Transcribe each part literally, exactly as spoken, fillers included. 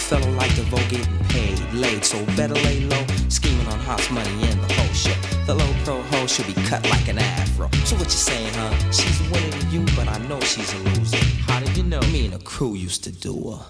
fellow like the vote getting paid, laid, so better lay low, scheming on hot money in the whole shit. The low pro hoe should be cut like an afro. So what you saying, huh? She's a winner to you, but I know she's a loser. How did you know? Me and the crew used to do her.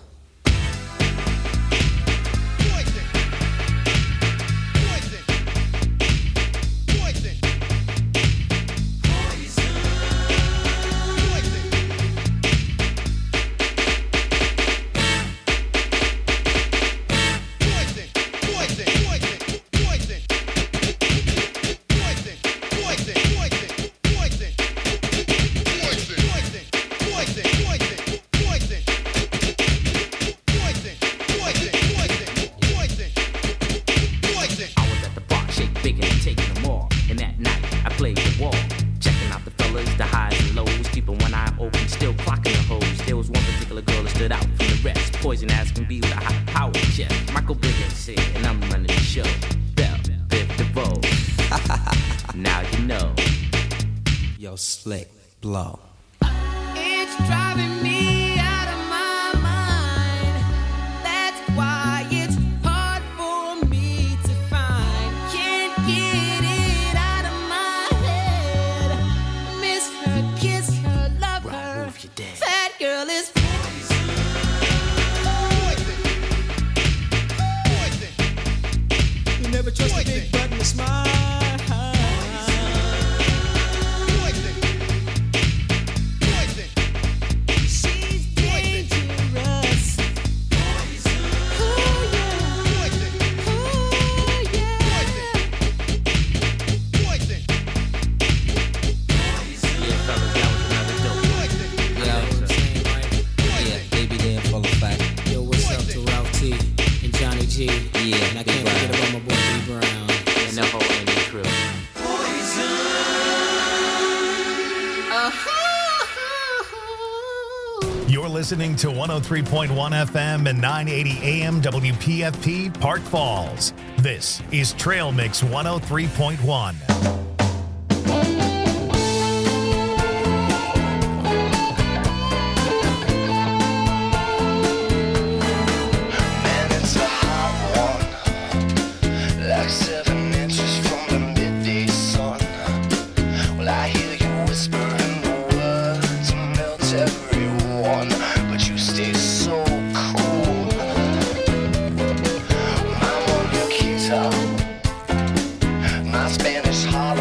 Slick blow. It's driving me out of my mind. That's why it's hard for me to find. Can't get it out of my head. Miss her, kiss her, love her. That girl is poison. Poison. You never trust a big button to smile. Listening to one oh three point one F M and nine eighty A M W P F P Park Falls. This is Trail Mix one oh three point one. My Spanish heart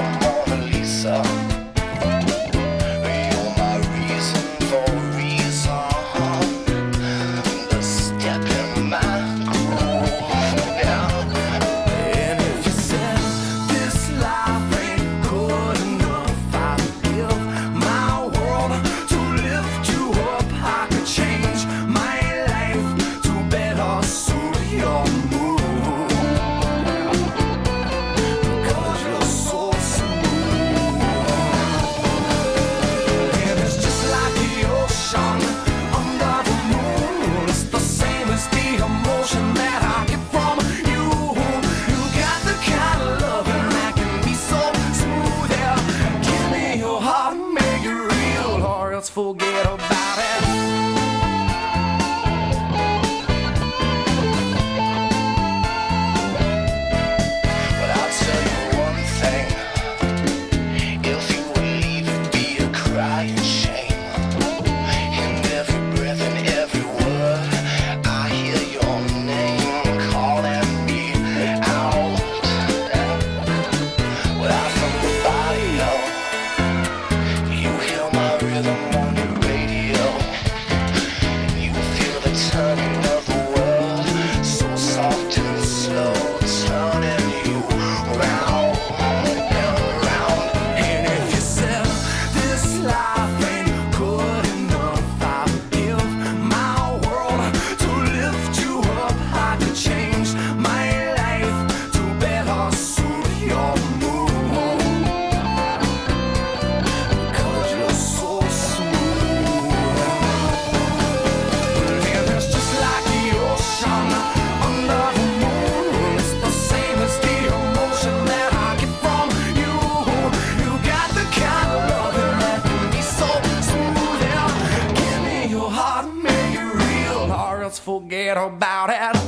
forget about it.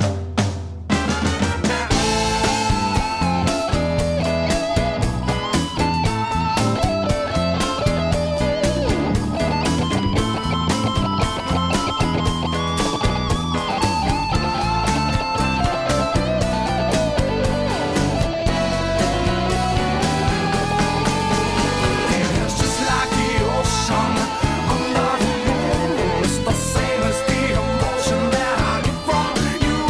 You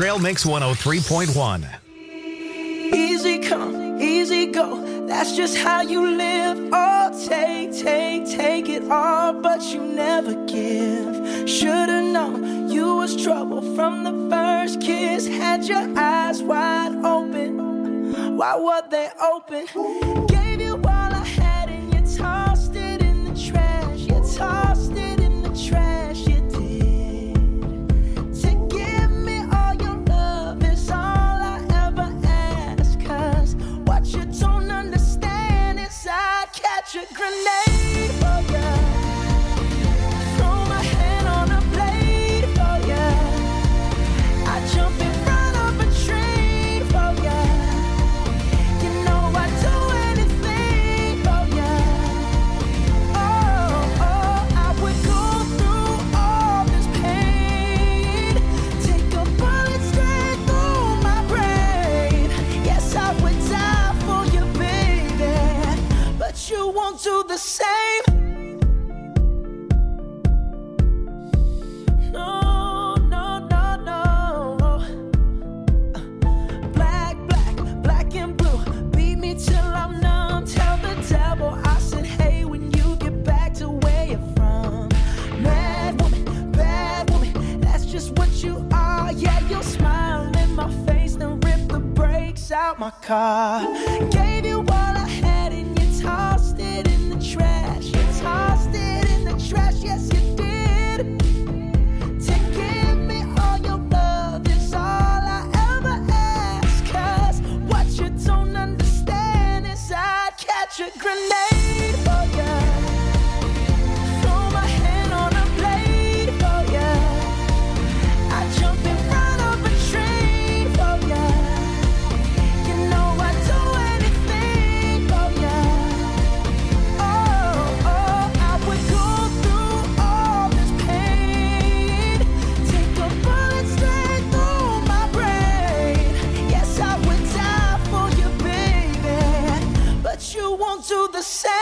Trail Mix one oh three point one. Easy come, easy go. That's just how you live. Oh, take, take, take it all, but you never give. Should've known you was trouble from the first kiss. Had your eyes wide open. Why were they open? Gave you all I had and you tossed it in the trash. You tossed it in the trash. You did. To give me all your love is all I ever ask. Cause what you don't understand is I'd catch a grenade for ya. Throw my hand on a blade for ya. I jump in front of a train for ya. You know I'd do anything for ya. Oh, oh, I would go through all this pain. Take a bullet straight through my brain. Yes, I would die for you, baby, but you won't do the same. No, no, no, no. Black, black, black and blue. Beat me till I'm numb. Tell the devil I said, hey, when you get back to where you're from. Mad woman, bad woman, that's just what you are. Yeah, you'll smile in my face, then rip the brakes out my car. Gave you all I had and you tossed it in the trash. You tossed it in the trash, yes you did. To give me all your love is all I ever ask. Cause what you don't understand is I'd catch a grenade for ya. Throw my hand on a blade for ya. I jump in front of a train for ya. You know I'd do anything for ya. Oh, oh, I would go through all this pain. Take a bullet straight through my brain. Yes, I would die for you, baby, but you won't do the same.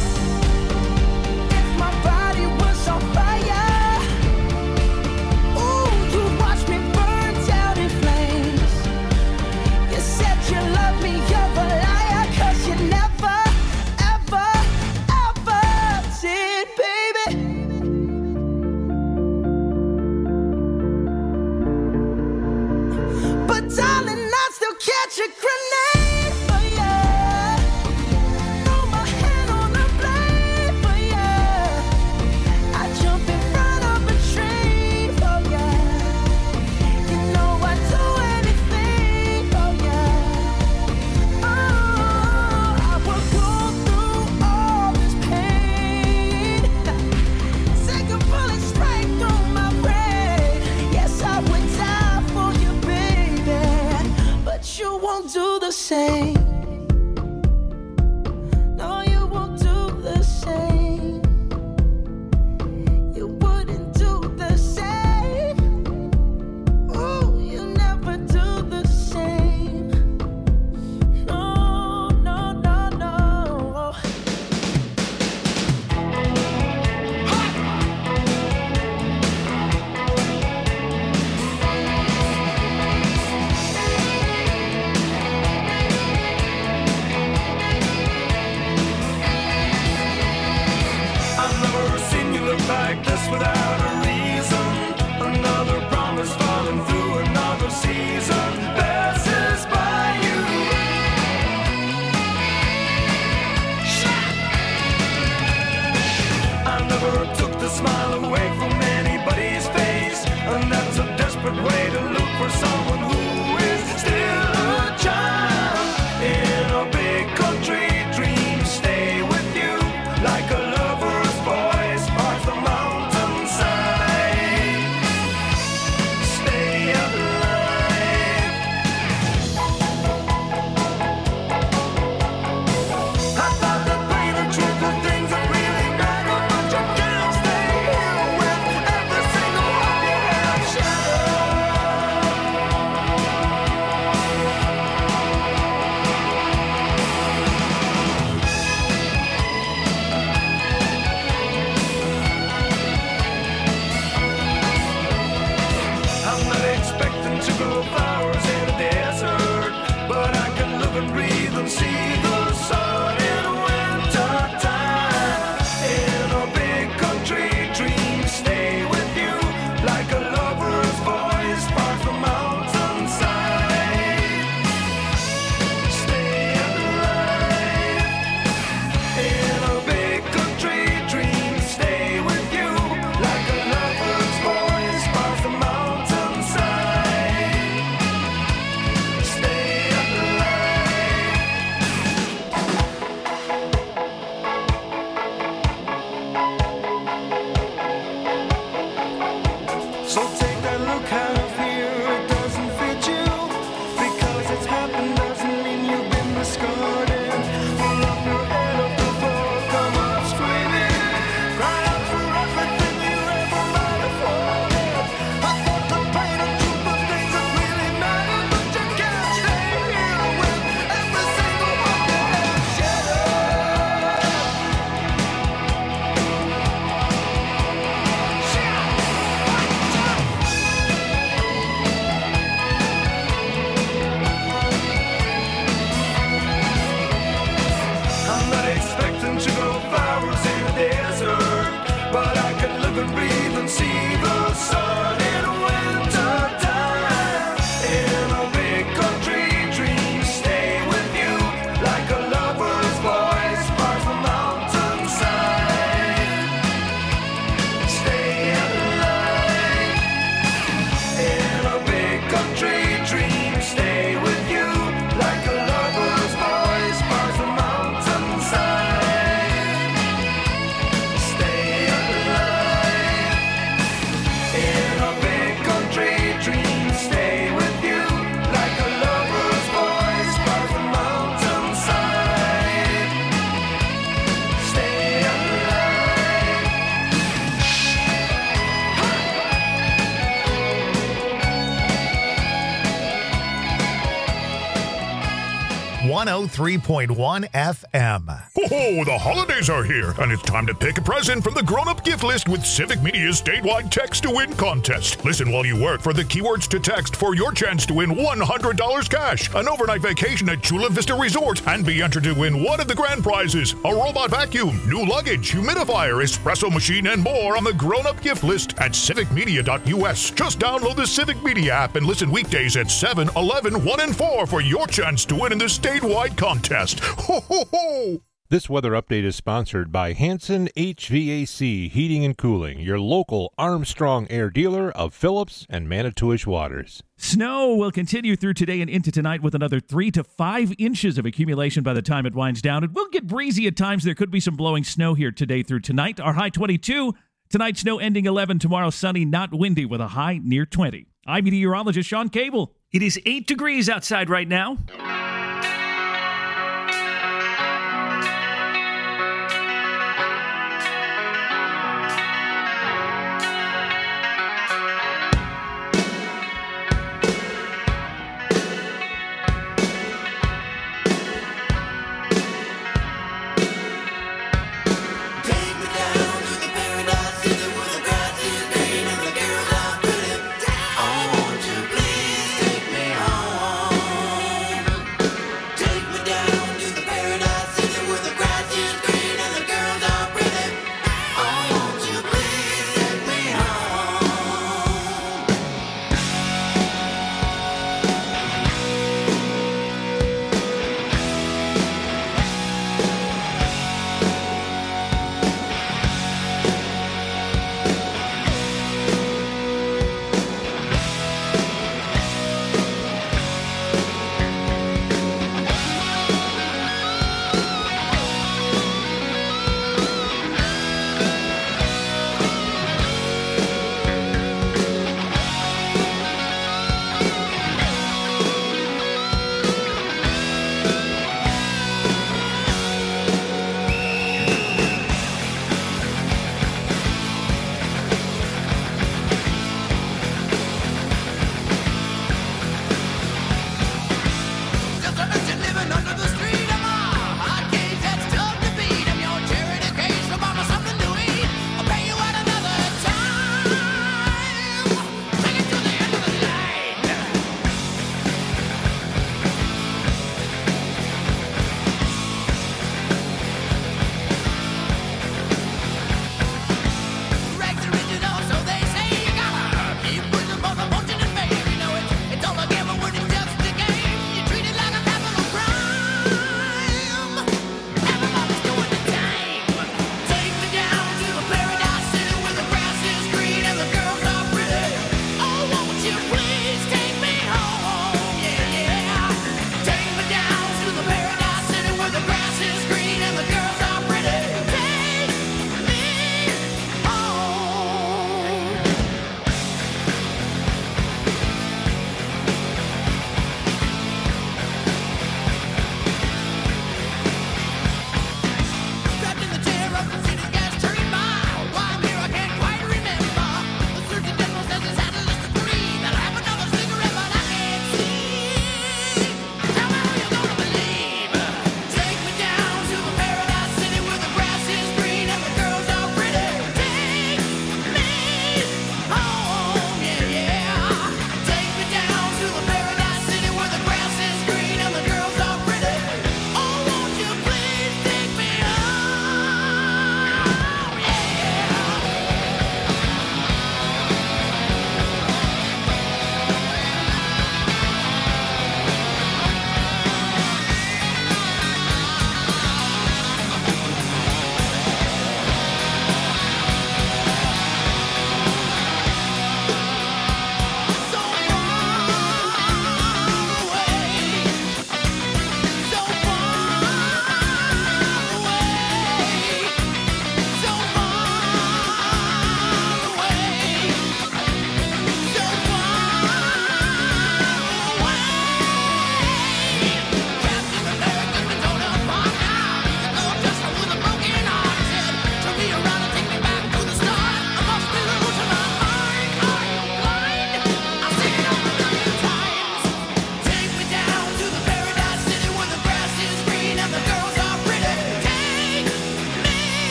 If my body was on fire, ooh, you'd watch me burn down in flames. You said you love me, you're a liar, cause you never, ever, ever did, baby. But darling, I'd still catch a grenade for ya. Throw my hand on a blade for ya. I jump in front of a train for ya. You know I'd do anything for ya. Oh, I would go through all this pain. Take a bullet straight through my brain. Yes, I would die for you, baby, but you won't do the same. No, you won't do the same. You wouldn't do the same. Ooh, you never do the same. No, no, no, no. I've never seen you look like this without a reason. Another promise falling through another season passes by you. I never took the smile away from anybody's face, and that's a desperate way to look for someone who is still a child in a big country. Dreams stay with you like a lover's voice parts the mountainside. Stay alive. I thought that pain and truth are things that really matter, but you can't stay here one oh three point one F M. Oh, the holidays are here, and it's time to pick a present from the grown-up gift list with Civic Media's statewide Text to Win contest. Listen while you work for the keywords to text for your chance to win one hundred dollars cash, an overnight vacation at Chula Vista Resort, and be entered to win one of the grand prizes, a robot vacuum, new luggage, humidifier, espresso machine, and more on the grown-up gift list at civic media dot U S. Just download the Civic Media app and listen weekdays at seven, eleven, one, and four for your chance to win in the statewide contest. Ho, ho, ho! This weather update is sponsored by Hanson H V A C Heating and Cooling, your local Armstrong Air dealer of Phillips and Manitowish waters. Snow will continue through today and into tonight with another three to five inches of accumulation by the time it winds down. It will get breezy at times. There could be some blowing snow here today through tonight. Our high twenty-two. Tonight, snow ending eleven. Tomorrow, sunny, not windy with a high near twenty. I'm meteorologist Sean Cable. It is eight degrees outside right now.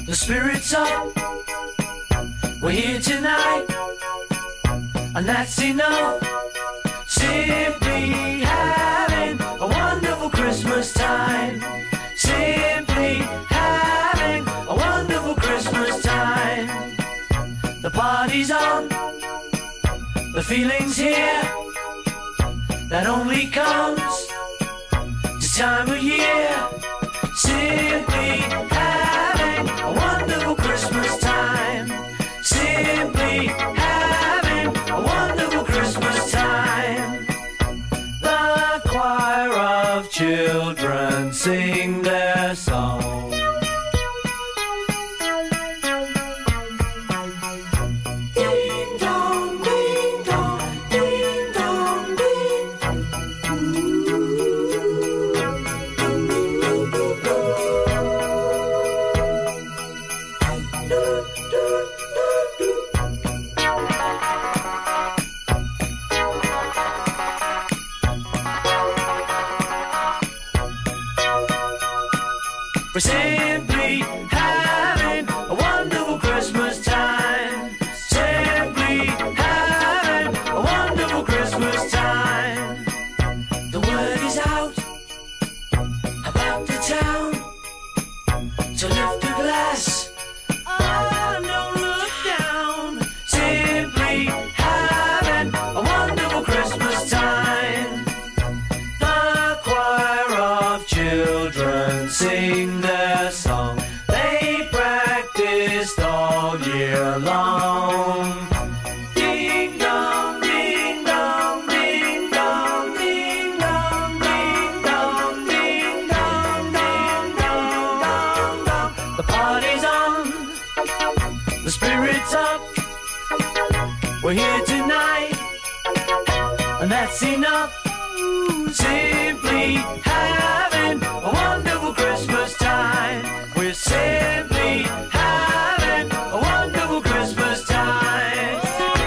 The spirit's up, we're here tonight, and that's enough. Simply having a wonderful Christmas time. Simply having a wonderful Christmas time. The party's on, the feeling's here, that only comes this time of year. Simply having a wonderful Christmas time. Simply having a wonderful Christmas time. The choir of children sing their song. Ding dong, ding dong, ding dong, ding. We're simply having a wonderful Christmas time. Simply having a wonderful Christmas time. The word is out about the town to lift a glass. Oh, don't look down. Simply having a wonderful Christmas time. The choir of children sing their song. They practiced all year long. Ding dong, ding dong, ding dong, ding dong, ding dong, ding dong, ding dong, dong, dong. The party's on, the spirit's up. We're here tonight, and that's enough. Simply having a wonderful Christmas time. We're simply having a wonderful Christmas time.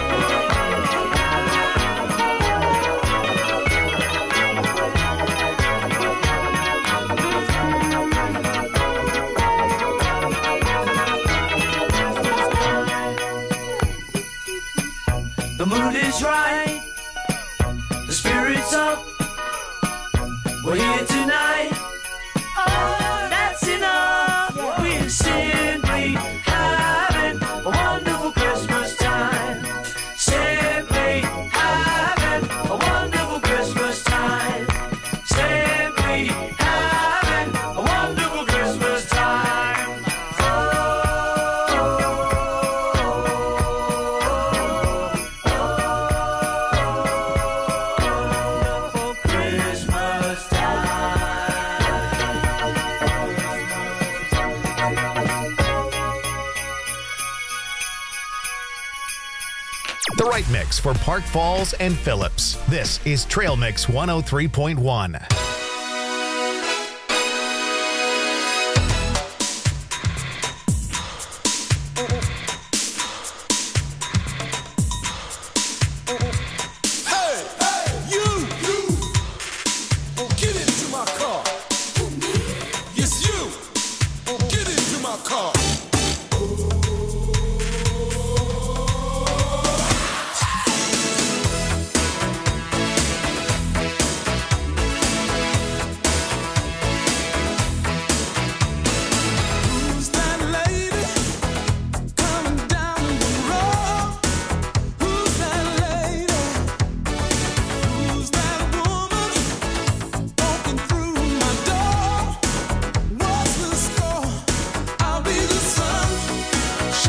The mood is right, the spirit's up. We're here tonight. Oh, that's enough. We're simply having a wonderful Christmas time. Simply having a wonderful Christmas time. Simply having a wonderful Christmas time. Oh, wonderful Christmas time. The right mix for Park Falls and Phillips. This is Trail Mix one oh three point one. Hey, hey, you, you, oh, get into my car. Yes, you, oh, get into my car. Who's that lady coming down the road? Who's that lady? Who's that woman walking through my door? What's the score? I'll be the sun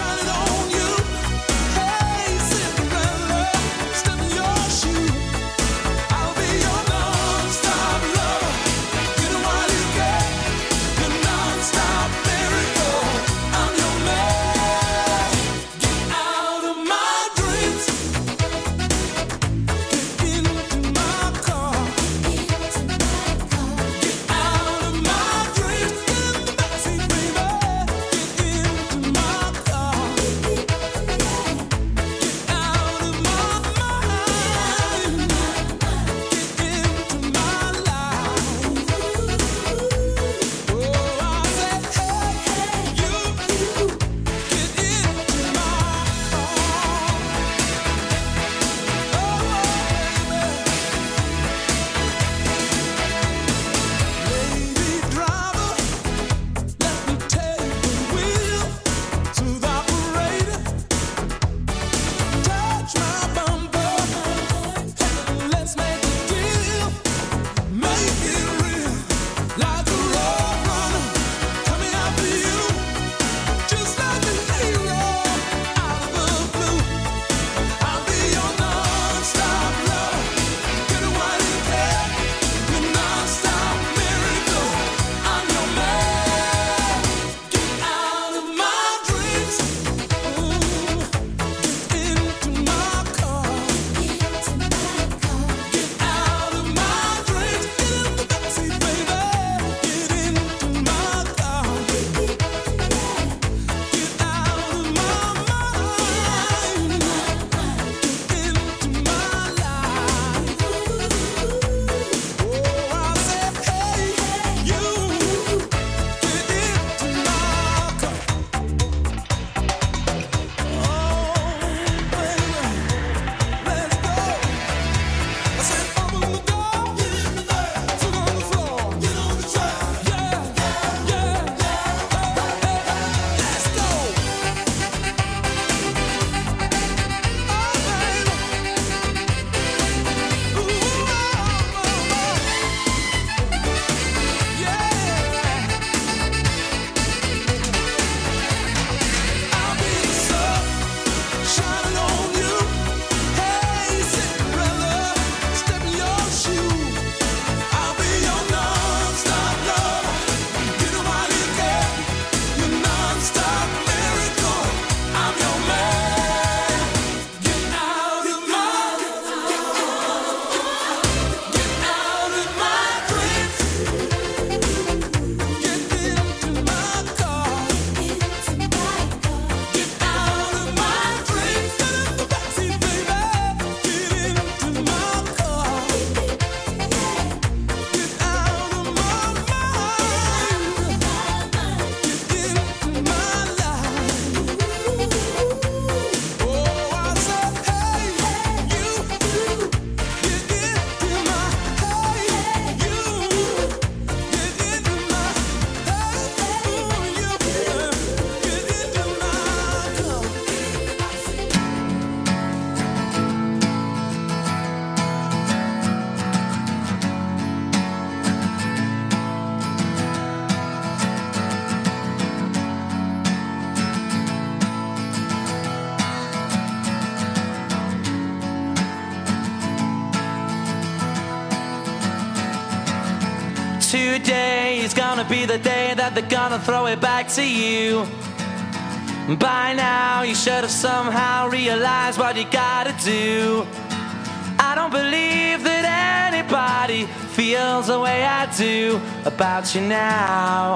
Today is gonna be the day that they're gonna throw it back to you. By now you should have somehow realized what you gotta do. I don't believe that anybody feels the way I do about you now.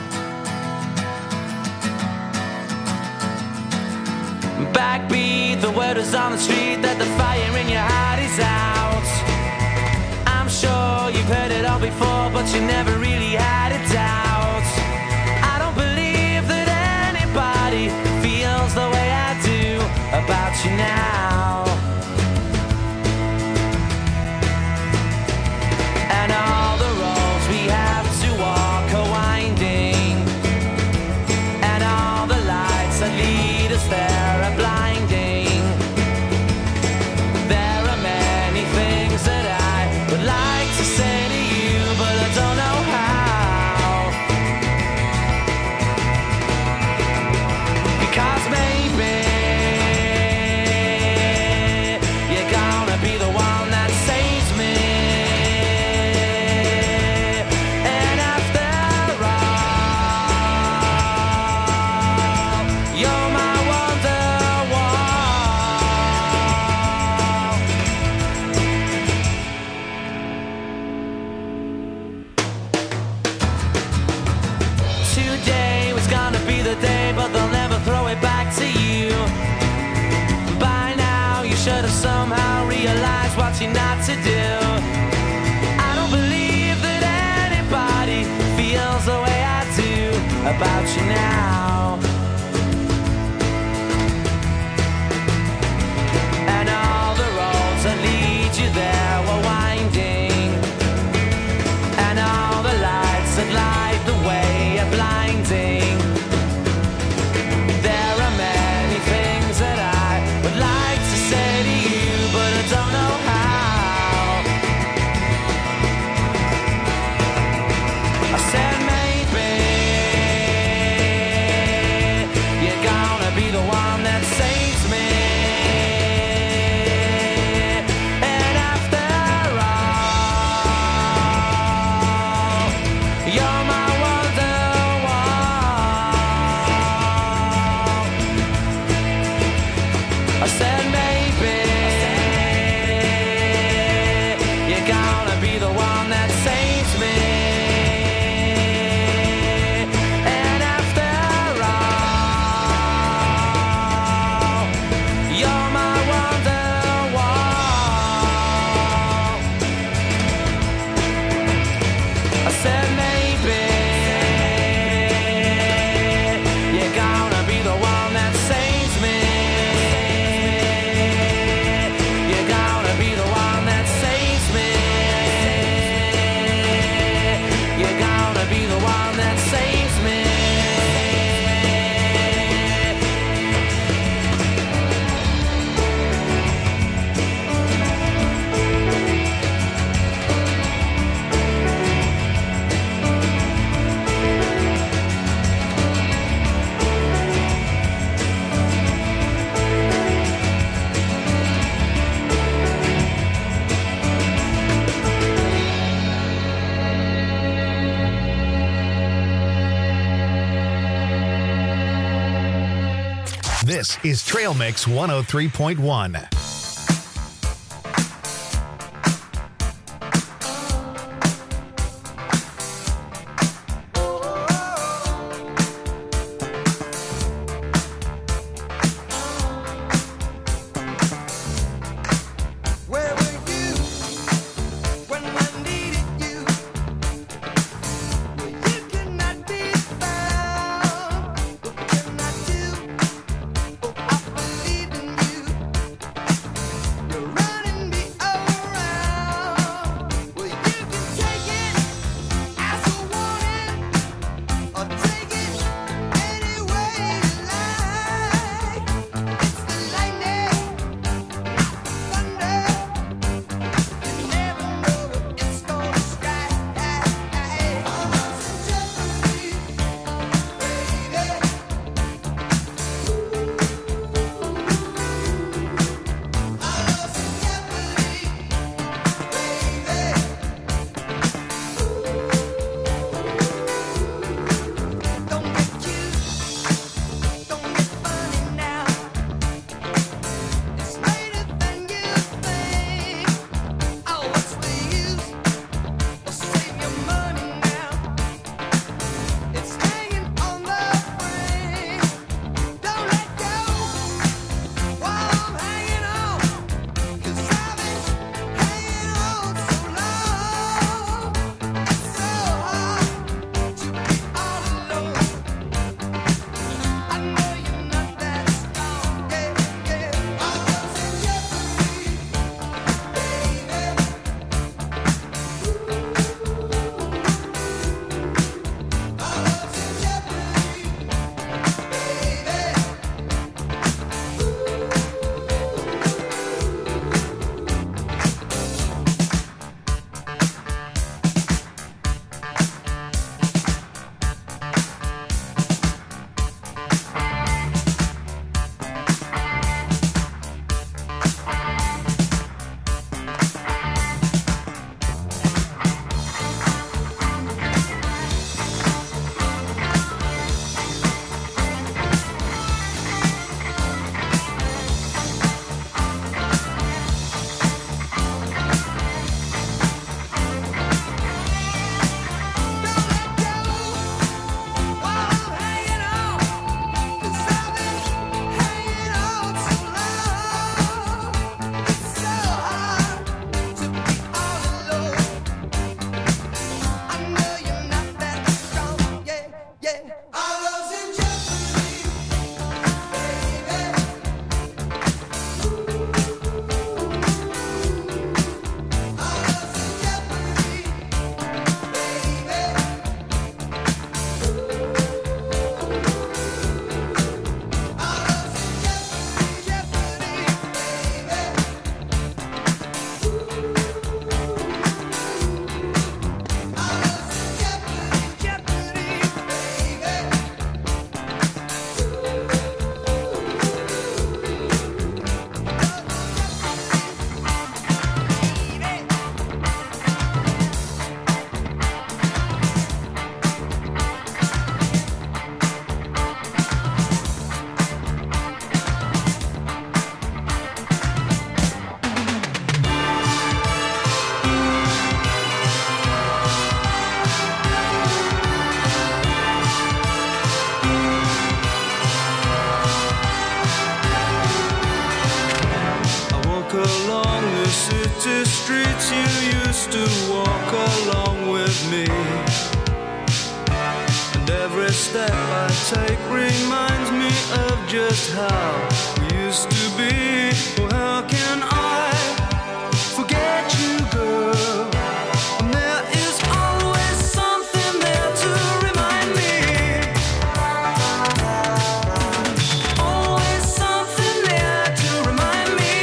Backbeat, the word is on the street that the fire in your heart is out. I'm sure you've heard it all before, but you never really had a doubt. I don't believe that anybody feels the way I do about you now. And all the roads we have to walk are winding, and all the lights that lead us there are blinding. There are many things that I would like to say to you, but I don't know how. Because maybe you're gonna be the one that saves me. And after all, you're my wonderwall. Today was gonna be the day, but they'll never throw it back to you. By now you should have somehow realized what you're not to do. I don't believe that anybody feels the way I do about you now. And all the roads that lead you there were winding, and all the lights that light the way are blinding. There are many things that I would like to say to you, but I don't know how. I said maybe you're gonna be the one that saves me. And after all, you're my wonderwall. I said maybe you're gonna be the one that saves me. And after all, you're my wonderwall. I said maybe you're gonna be the one that saves me. You're gonna be the one that saves me. You're gonna be the one that saves me. This is Trail Mix one oh three point one. Where were you when I needed you? You could not be found. What can I do? Oh, I believe in you. used to walk along with me. And every step I take reminds me of just how we used to be. Oh, how can I forget you, girl? And there is always something there to remind me. Always something there to remind me.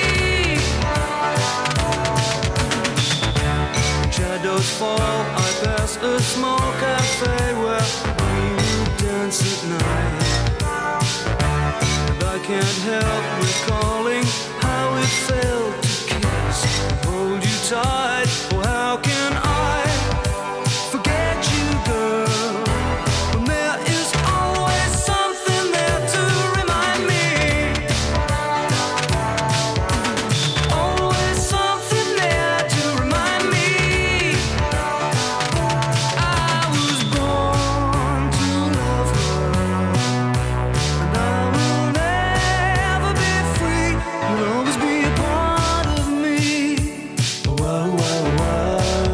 Shadows fall, I pass a small cafe where we would dance at night. And I can't help recalling how it felt to kiss and hold you tight. Oh, how can I forget you, girl? When there is always something there to remind me. Always something there to remind me. I was born to love her, and I will never be free. You'll always be a part of me. Wow, wow, wow.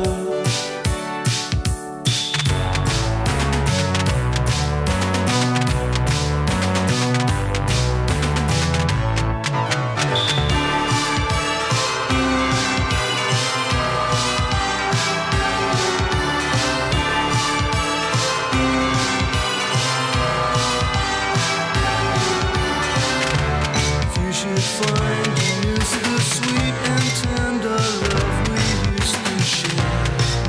If you should find you miss the sweet and tender love we used to share,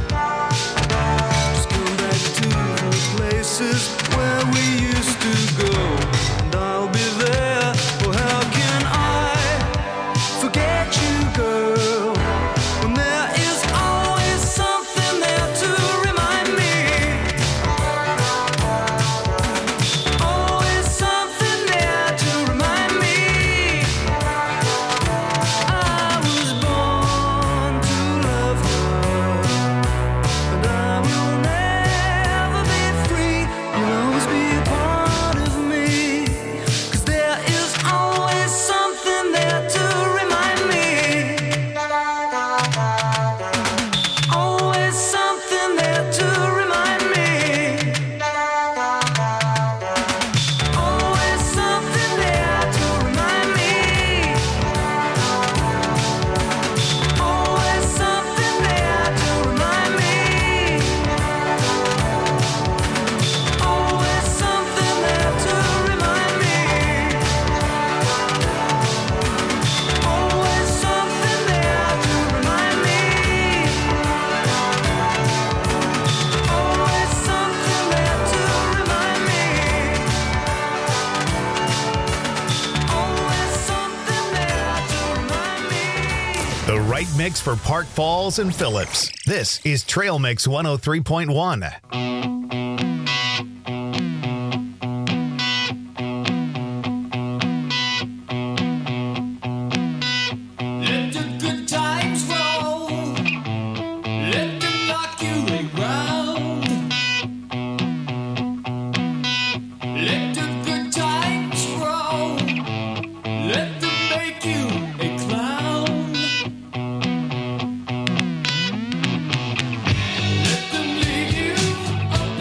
just come back to the places where we used to go, and I'll be there. Oh, how can I forget you, girl? When there is always something there to remind me. Always something there to remind me. I was born to love her, and I will never be free. You'll always be a part of me, 'cause there is always something there to remind me. Always something there to remind me. Always something there to remind me. Always something there to remind me. Always something there to remind me. Always something there to remind me. Always something there to remind me. Always something there to remind me. The right mix for Park Falls and Phillips. This is Trail Mix one oh three point one. Let the good times roll. Let them knock you around. Let the good times roll. Let them make you a clown. Let them lead you up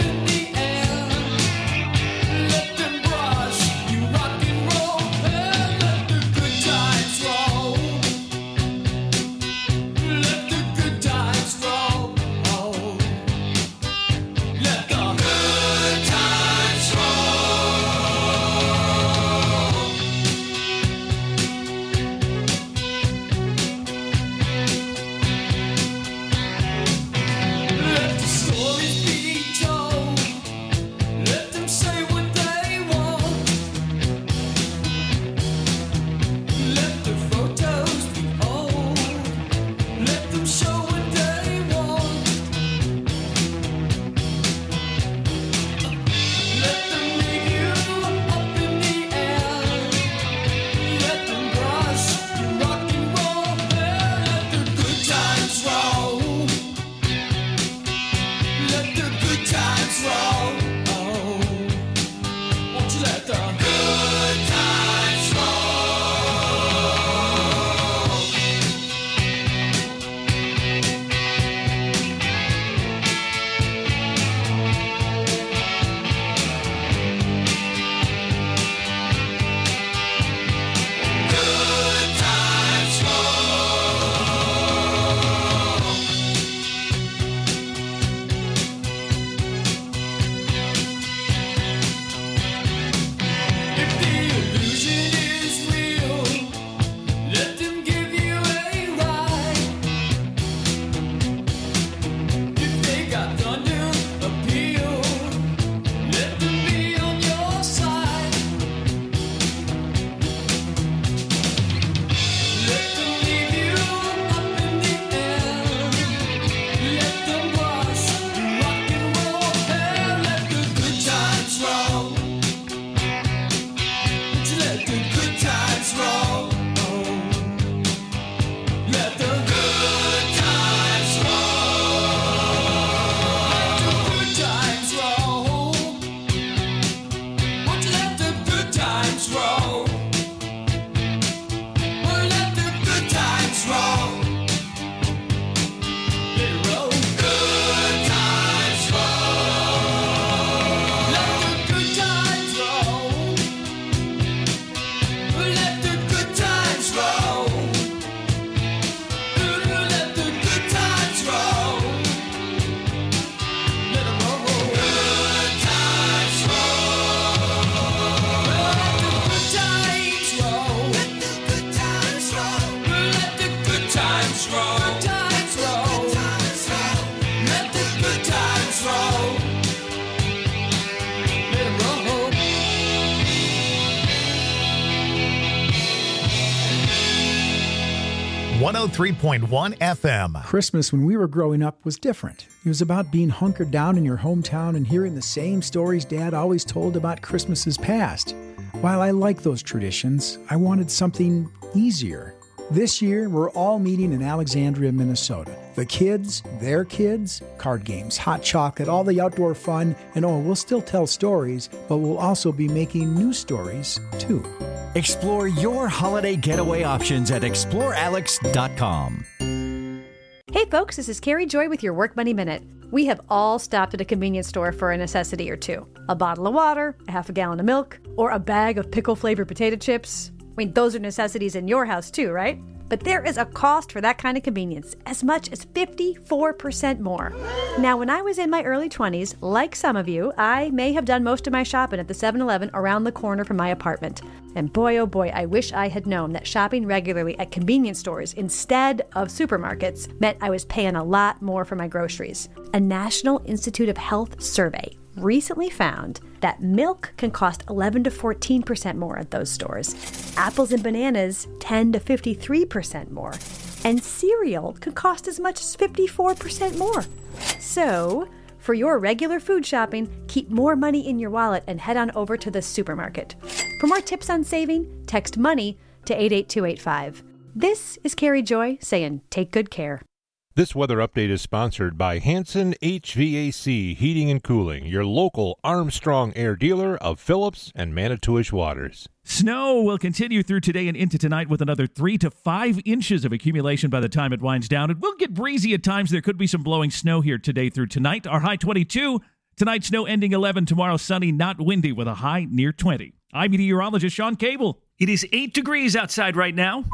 one oh three point one F M. Christmas when we were growing up was different. It was about being hunkered down in your hometown and hearing the same stories Dad always told about Christmases past. While I like those traditions, I wanted something easier. This year, we're all meeting in Alexandria, Minnesota. The kids, their kids, card games, hot chocolate, all the outdoor fun, and oh, we'll still tell stories, but we'll also be making new stories, too. Explore your holiday getaway options at explore alex dot com. Hey folks, this is Carrie Joy with your Work Money Minute. We have all stopped at a convenience store for a necessity or two. A bottle of water, a half a gallon of milk, or a bag of pickle-flavored potato chips. I mean, those are necessities in your house too, right? But there is a cost for that kind of convenience, as much as fifty-four percent more. Now, when I was in my early twenties, like some of you, I may have done most of my shopping at the seven eleven around the corner from my apartment. And boy, oh boy, I wish I had known that shopping regularly at convenience stores instead of supermarkets meant I was paying a lot more for my groceries. A National Institute of Health survey recently found that milk can cost eleven to fourteen percent more at those stores. Apples and bananas ten to fifty-three percent more. And cereal can cost as much as fifty-four percent more. So, for your regular food shopping, keep more money in your wallet and head on over to the supermarket. For more tips on saving, text MONEY to eight eight two eight five. This is Carrie Joy saying take good care. This weather update is sponsored by Hanson H V A C Heating and Cooling, your local Armstrong Air dealer of Phillips and Manitowish waters. Snow will continue through today and into tonight with another three to five inches of accumulation by the time it winds down. It will get breezy at times. There could be some blowing snow here today through tonight. Our high twenty-two. Tonight, snow ending eleven. Tomorrow, sunny, not windy with a high near twenty. I'm meteorologist Sean Cable. It is eight degrees outside right now.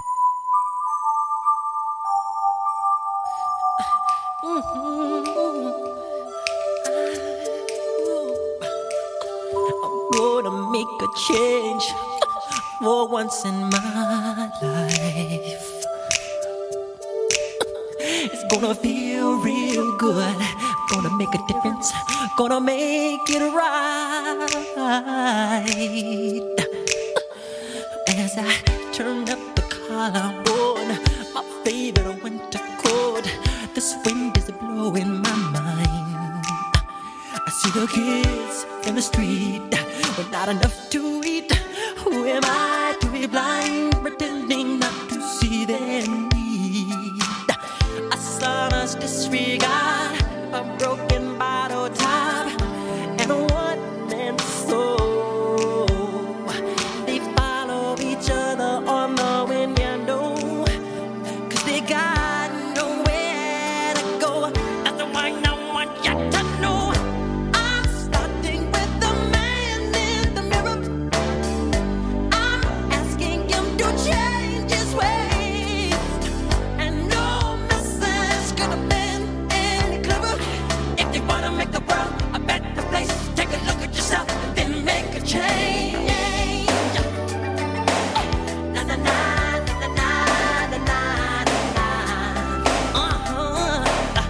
I'm gonna make a change for once in my life. It's gonna feel real good. Gonna make a difference. Gonna make it right. As I turn up the collar on my favorite winter coat, this wind is blowing my mind. I see the kids in the street with not enough to eat. Who am I to be blind, pretending not to see their need? A son's disregard, a broken bottle top, and a one-man soul. They follow each other on the window, 'cause they got nowhere to go. That's why I want you to know I'm starting with the man in the mirror. I'm asking him to change his ways, and no message could have been any clearer. If you wanna make the world a better place, take a look at yourself, then make a change. Na na na na na na na na. Uh-huh.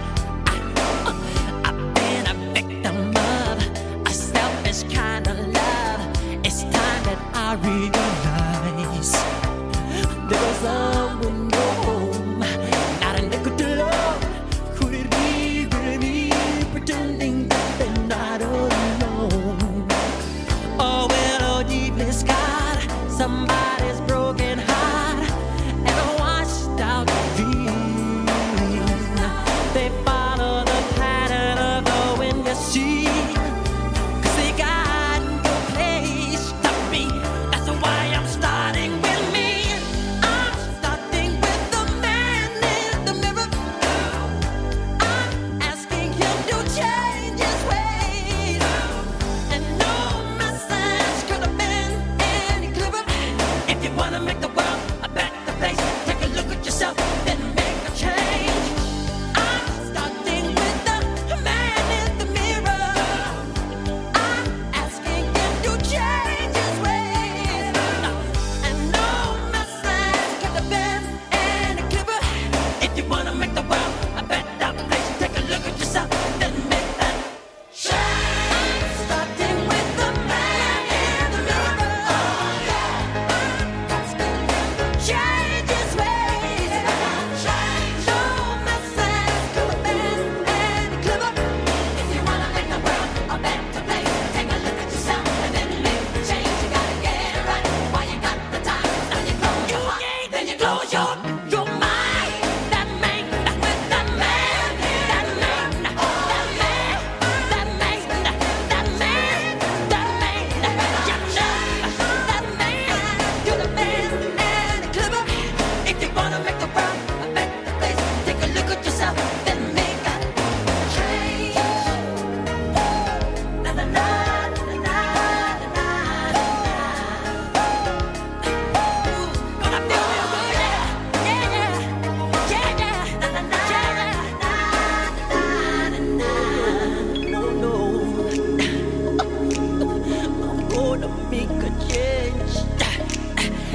I've been a victim of a selfish kind of love. It's time that I realize there was someone home, not a nickel to love. Could it be really me pretending that they're not alone? Oh, well, oh, deeply scarred, somebody's broken heart and a washed out dream. They follow the pattern of the wind, you see, 'cause they got no place to be. That's why I'm starting with me. I'm starting with the man in the mirror. I'm asking him to change his ways, and no message could have been any clearer. If you wanna make the world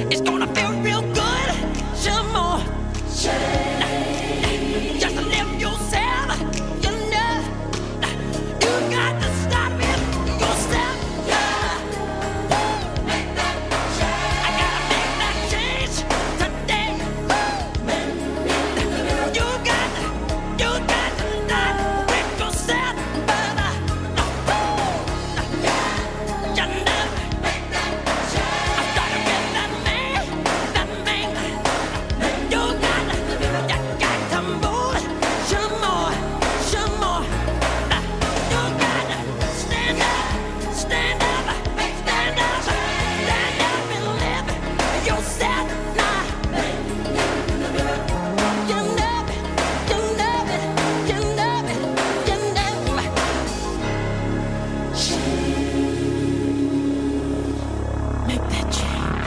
It's gonna feel real good. Some more. Just to live yourself. You know, you got to start with yourself. Make that change. I gotta make that change today. You got to, you got to start with yourself, brother. You know, make that change. I started with that man, that man. You got to, you got to move some more, some more. You got to stand up, stand up, stand up, stand up and live yourself now. You know it, you know it, you know it, you know it. Make that change.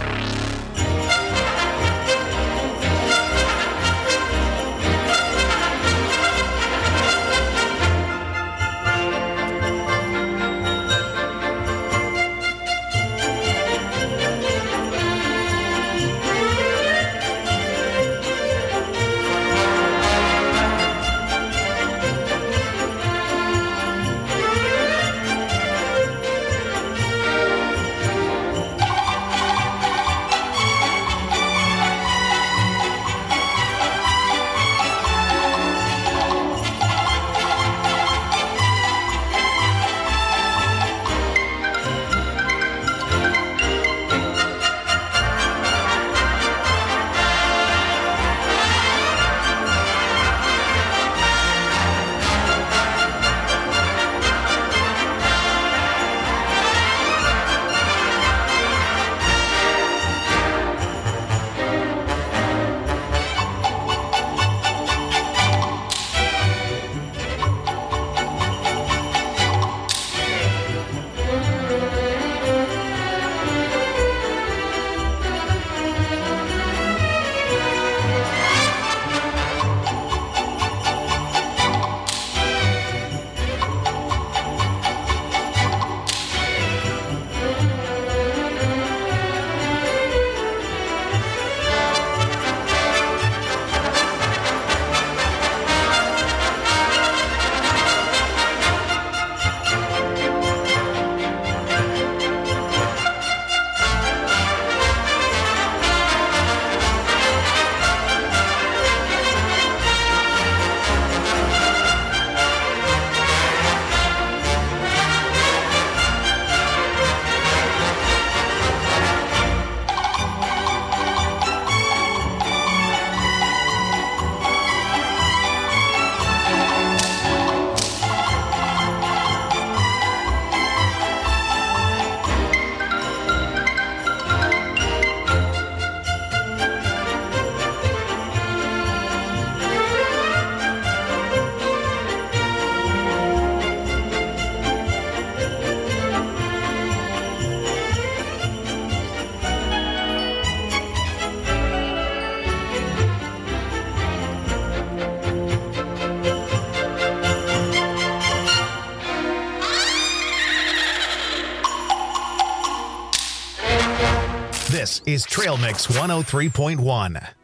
This is Trail Mix one oh three point one.